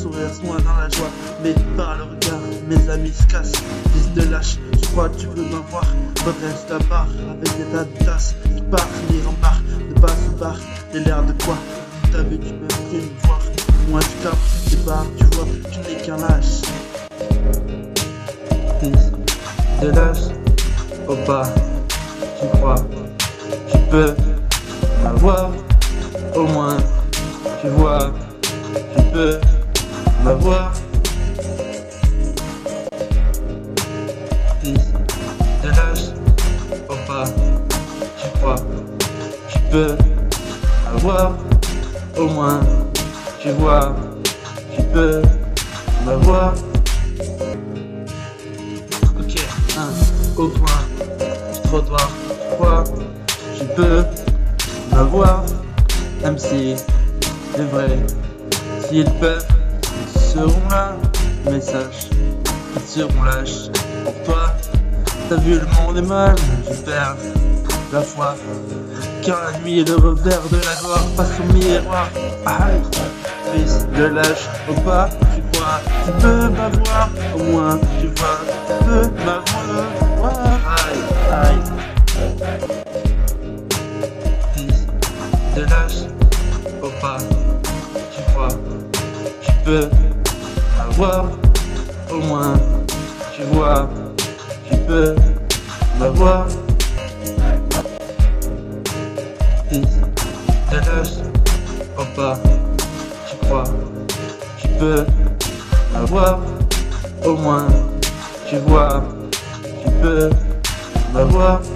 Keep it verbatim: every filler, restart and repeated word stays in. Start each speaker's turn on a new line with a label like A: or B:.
A: sourire, soin dans la joie, mais par le regard, mes amis se cassent. Fils de lâche, tu crois que tu veux m'avoir? Redresse la barre avec des tas de tasses. Tu pars, finir en barre, ne pas se barre. J'ai l'air de quoi? T'as vu, tu peux plus me voir. Moi tu capes, c'est pas, tu vois, tu n'es qu'un lâche. Fils de lâche, au bas, tu crois, tu peux m'avoir, au moins, tu vois, tu peux m'avoir. Fils de lâche, au bas, tu crois, tu peux m'avoir, au moins, tu vois, tu peux m'avoir. Ok, un, au point, du trottoir, tu crois, tu peux m'avoir. Même si, c'est vrai, s'ils peuvent, ils seront là. Mais sache, ils seront lâches pour toi. T'as vu, le monde est mal, je perds la foi. Car la nuit est le revers de la gloire passe au miroir. Aïe, fils de lâche, au pas, tu crois, tu peux m'avoir, au moins, tu vois, tu peux m'avoir. Aïe, aïe. Fils de lâche, au pas, tu crois, tu peux m'avoir, au moins, tu vois, tu peux m'avoir. Fils de lâche, au pas, tu crois, tu peux m'avoir, au moins, tu vois, tu peux m'avoir.